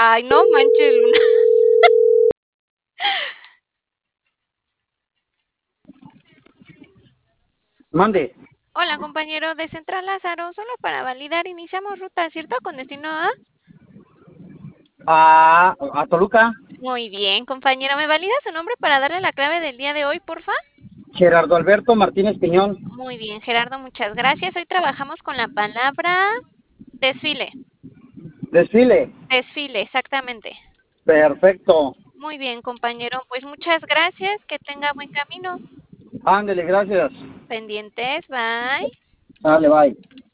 Ay, no manches, Luna. Mande. Hola, compañero de Central Lázaro, solo para validar, iniciamos ruta, ¿cierto? Con destino a... A Toluca. Muy bien, compañero, ¿me valida su nombre para darle la clave del día de hoy, porfa? Gerardo Alberto Martínez Piñón. Muy bien, Gerardo, muchas gracias. Hoy trabajamos con la palabra desfile. Desfile. Desfile, exactamente. Perfecto. Muy bien, compañero, pues muchas gracias, que tenga buen camino. Ándele, gracias. Pendientes, bye. Dale, bye.